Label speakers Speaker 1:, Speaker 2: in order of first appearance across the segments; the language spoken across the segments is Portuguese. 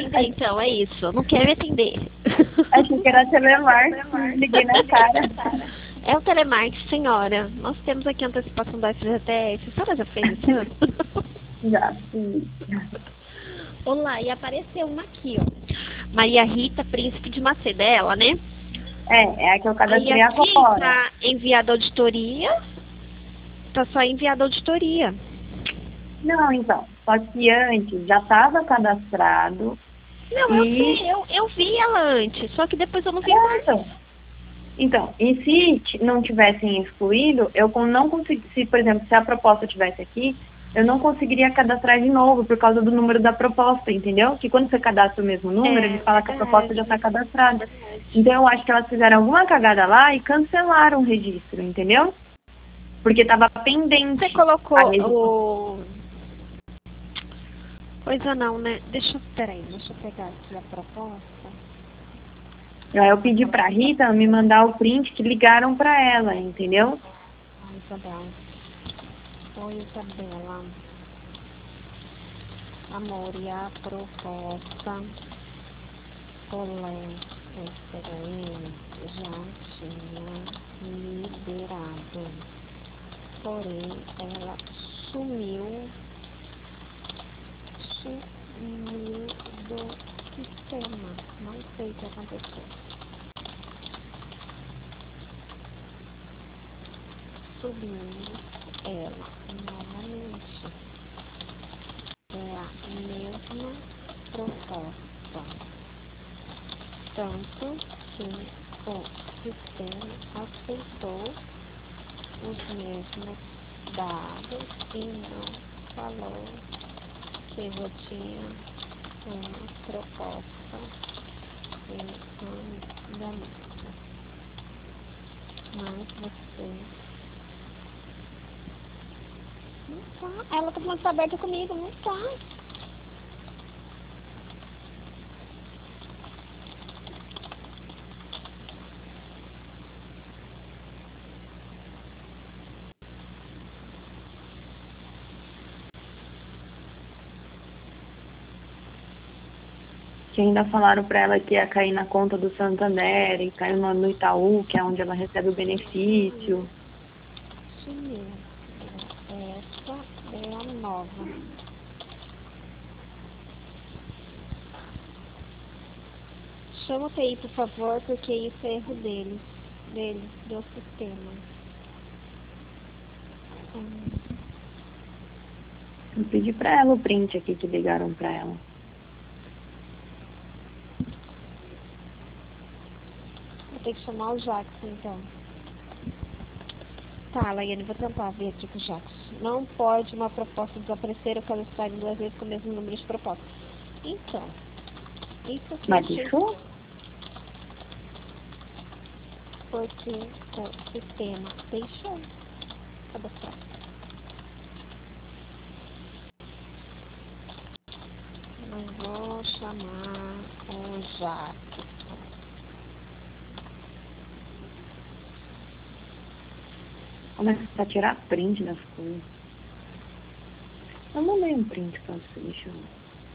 Speaker 1: atender, então, é isso. Não quer me atender.
Speaker 2: Achei que era telemarketing, liguei na cara.
Speaker 1: É o telemarketing, senhora. Nós temos aqui a antecipação da FGTS. A senhora já fez isso?
Speaker 2: Já, sim.
Speaker 1: Olá, e apareceu uma aqui, ó. Maria Rita, Príncipe de Macedo, é ela, né?
Speaker 2: É a que eu cadastrei
Speaker 1: Aí aqui
Speaker 2: agora.
Speaker 1: tá enviada auditoria. Tá só enviada auditoria.
Speaker 2: Não, então. Só que antes já estava cadastrado.
Speaker 1: Não, eu sei, eu vi ela antes, só que depois eu não vi mais.
Speaker 2: Então, e se não tivessem excluído, eu não consegui, se, por exemplo, se a proposta tivesse aqui, eu não conseguiria cadastrar de novo por causa do número da proposta, entendeu? Que quando você cadastra o mesmo número, ele fala que a proposta já está cadastrada. Então, eu acho que elas fizeram alguma cagada lá e cancelaram o registro, entendeu? Porque estava pendente.
Speaker 1: Você colocou o... Coisa não, né? Deixa eu pegar aqui a proposta.
Speaker 2: Aí eu pedi pra Rita me mandar o print que ligaram pra ela, entendeu?
Speaker 1: Ai, Isabela. Oi, Isabela. Amor, e a proposta já tinha liberado. Porém, ela sumiu do sistema. Não sei o que aconteceu. Subiu ela novamente. É a mesma proposta. Tanto que o sistema aceitou os mesmos dados e não falou que já tinha uma proposta em andamento. Mas você não tá. Ela tá falando que tá aberta comigo, não tá.
Speaker 2: Que ainda falaram para ela que ia cair na conta do Santander e caiu no Itaú, que é onde ela recebe o benefício.
Speaker 1: Sumiu. Essa é a nova. Chama o TI, por favor, porque isso é erro dele, do sistema.
Speaker 2: Eu pedi para ela o print aqui que ligaram para ela.
Speaker 1: Vou ter que chamar o Jackson, então. Tá, Laiane, vou tentar ver aqui com o Jackson. Não pode uma proposta desaparecer ou cadastrar em 2 vezes com o mesmo número de propostas. Então, isso aqui
Speaker 2: Mas isso?
Speaker 1: Porque o sistema deixou cadastrar. Mas vou chamar o Jackson.
Speaker 2: Começa a tirar print das coisas. Eu mandei um print pra você, deixa eu ver.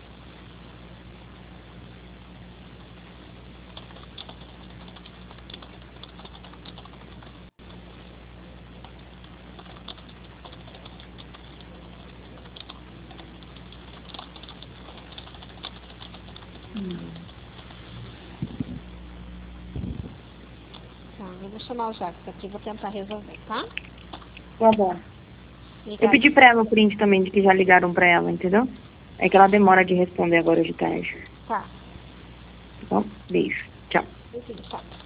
Speaker 1: Tá, eu vou chamar o Jackson aqui, vou tentar resolver, tá?
Speaker 2: Tá bom. Eu pedi pra ela o print também de que já ligaram pra ela, entendeu? É que ela demora de responder agora de tarde.
Speaker 1: Tá.
Speaker 2: Então, beijo. Tchau.
Speaker 1: Enfim, tá.